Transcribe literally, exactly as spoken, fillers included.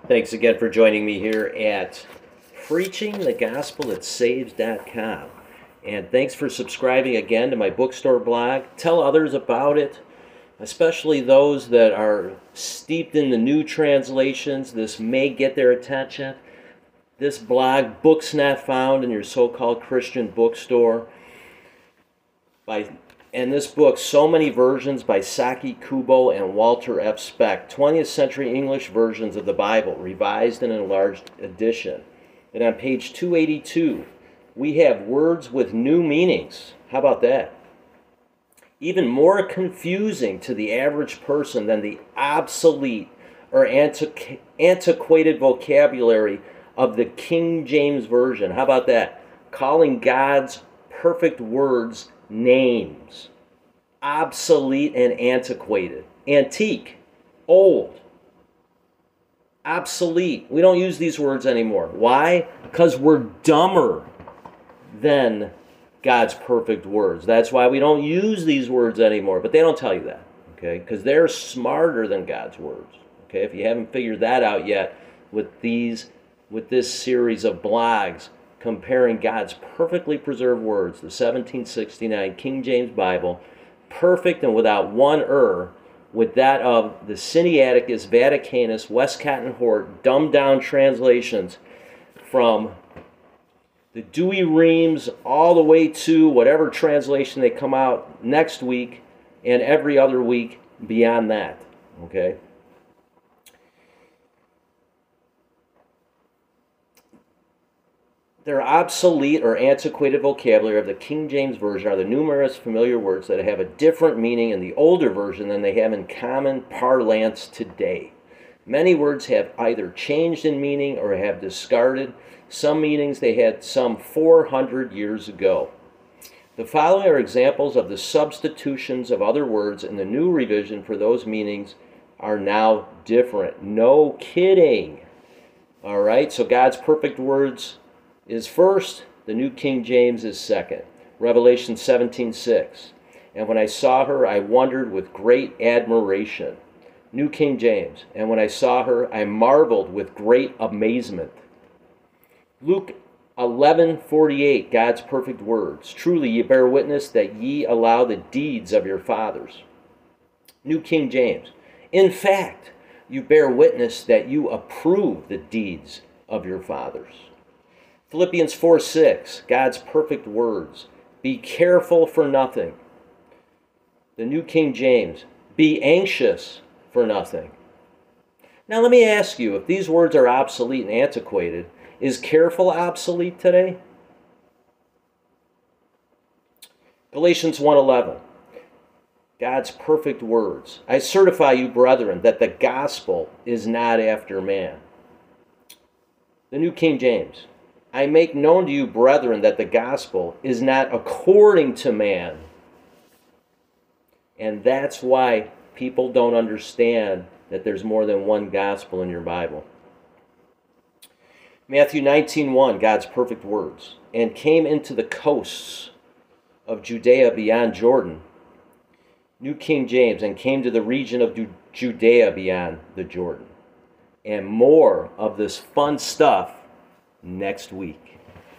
Thanks again for joining me here at preaching the gospel that saves dot com. And thanks for subscribing again to my bookstore blog. Tell others about it, especially those that are steeped in the new translations. This may get their attention. This blog, Books Not Found in Your So-Called Christian Bookstore, by and this book, so many versions by Saki Kubo and Walter F. Speck, twentieth century English versions of the Bible, revised and enlarged edition. And on page two eighty-two, we have words with new meanings. How about that? Even more confusing to the average person than the obsolete or antiqu- antiquated vocabulary of the King James Version. How about that? Calling God's perfect words names. Obsolete and antiquated. Antique. Old. Obsolete. We don't use these words anymore. Why? Because we're dumber than God's perfect words. That's why we don't use these words anymore. But they don't tell you that, okay? Because they're smarter than God's words. Okay? If you haven't figured that out yet with these, with this series of blogs comparing God's perfectly preserved words, the seventeen sixty-nine King James Bible, perfect and without one error, with that of the Sinaiticus, Vaticanus, Westcott and Hort, dumbed down translations from the Douay-Rheims all the way to whatever translation they come out next week and every other week beyond that. Okay? Their obsolete or antiquated vocabulary of the King James Version are the numerous familiar words that have a different meaning in the older version than they have in common parlance today. Many words have either changed in meaning or have discarded some meanings they had some four hundred years ago. The following are examples of the substitutions of other words in the new revision for those meanings are now different. No kidding. All right, so God's perfect words is first, the New King James is second. Revelation seventeen six. And when I saw her, I wondered with great admiration. New King James. And when I saw her, I marveled with great amazement. Luke eleven forty-eight, God's perfect words. Truly ye bear witness that ye allow the deeds of your fathers. New King James. In fact, you bear witness that you approve the deeds of your fathers. Philippians four six, God's perfect words. Be careful for nothing. The New King James. Be anxious for nothing. Now let me ask you, if these words are obsolete and antiquated, is careful obsolete today? Galatians one eleven, God's perfect words. I certify you, brethren, that the gospel is not after man. The New King James. I make known to you, brethren, that the gospel is not according to man. And that's why people don't understand that there's more than one gospel in your Bible. Matthew nineteen one, God's perfect words. And came into the coasts of Judea beyond Jordan. New King James. And came to the region of Judea beyond the Jordan. And more of this fun stuff next week.